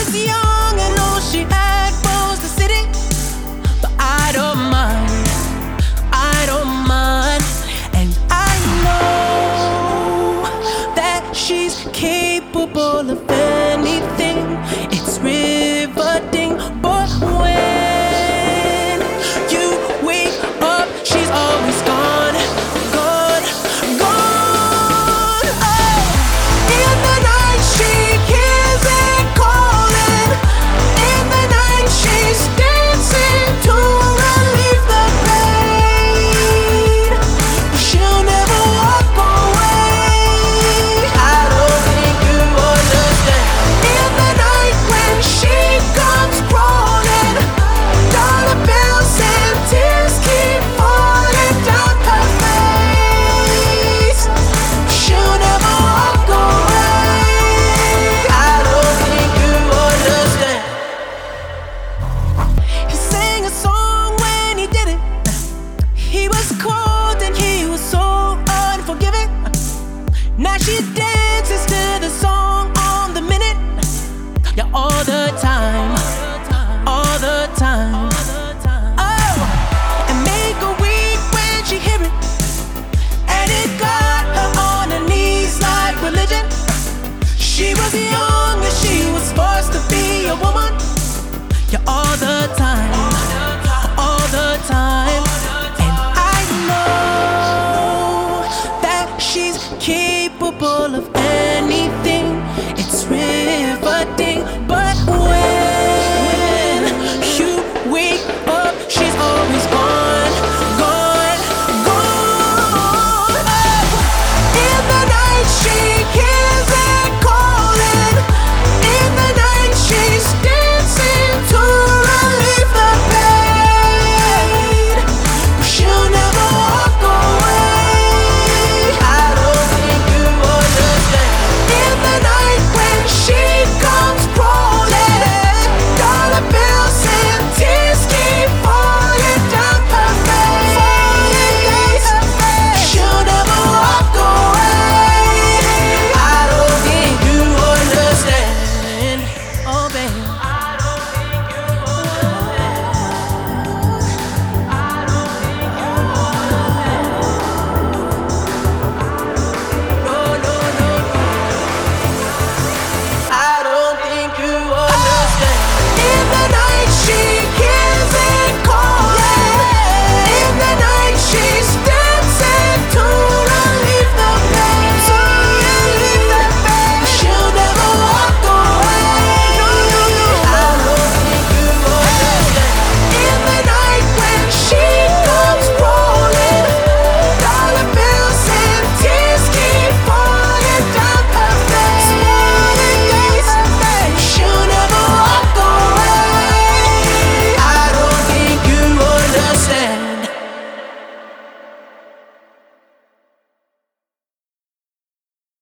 was young and all she had was the city. But I don't mind, I don't mind. And I know that she's capable of anything. It's riveting, but when you wake up, she's always gone, gone, gone. Oh, in the night she hears it calling. In the night she's dancing to relieve the pain. But she'll never walk away. I don't think you understand. In the night when she comes crawling, dollar bills and tears keep falling down her face. She'll never walk away. I don't think you understand. He sang a song when he did it. He was cold and he was so unforgiving. Now she dances to the song on the minute. Yeah, all the time.